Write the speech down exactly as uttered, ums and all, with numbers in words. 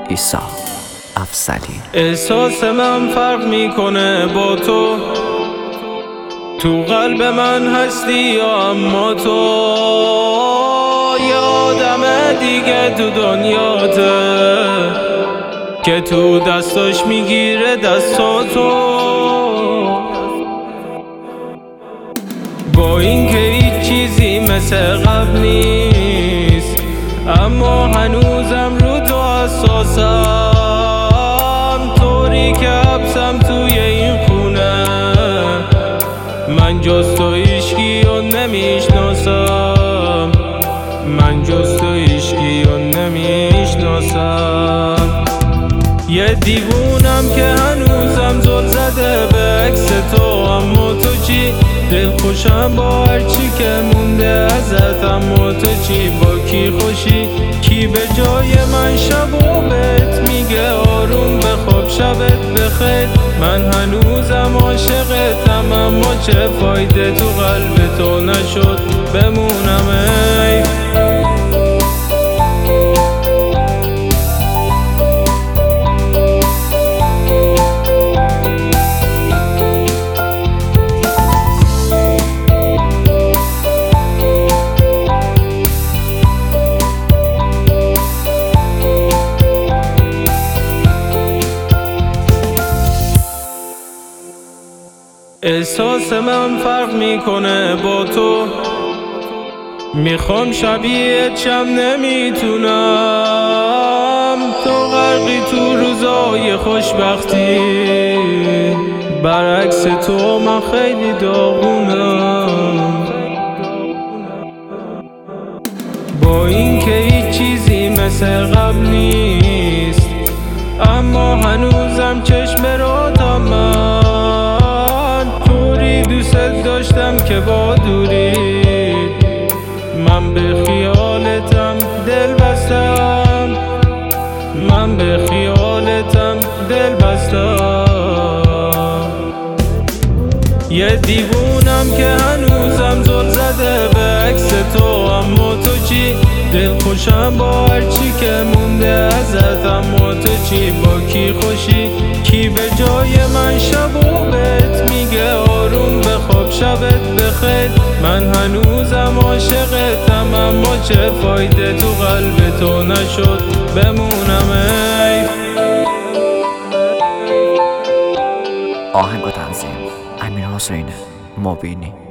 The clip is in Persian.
عیسی افضلی. احساس من فرق میکنه با تو، تو قلب من هستی یا اما تو یه آدم دیگه تو دنیاته که تو دستاش میگیره دستاتو. با این که هیچ چیزی مثل قبل نیست، اما هنوزم رو تو حساسم، طوری که حبسم توی این خونه. من جز تو هیچکی رو نمیشناسم، من جز تو هیچکی رو نمیشناسم. یه دیوونم که هنوزم زل زده به عکس تو، اما تو چی؟ دل خوشم با هرچی که مونده ازت، اما تو چی؟ با کی خوشی؟ کی به جای من شب و بهت میگه آروم بخواب شبت بخیر؟ من هنوزم عاشقتم، اما چه فایده تو قلب تو نشد بمونم ای. احساس من فرق میکنه با تو، میخوام شبیه شم نمیتونم. تو غرقی تو روزای خوشبختی، برعکس تو من خیلی داغونم. با این که هیچ چیزی مثل قبل نیست، اما هنوزم چشم براتم. من طوری دوست داشتم که با دوری من به خیالتم دل بستم، من به خیالتم دل بستم. یه دیوونم که هنوزم زل زده به عکس تو، اما تو چی؟ دل خوشم با هرچی که مونده ازت، اما تو چی؟ با کی خوشی؟ کی به جای من شب و بهت میگه آروم بخواب شبت بخیر؟ من هنوزم عاشقتم، اما چه فایده تو قلب تو نشد بمونم ای. آهنگ و تنظیم امیر حسین مبینی.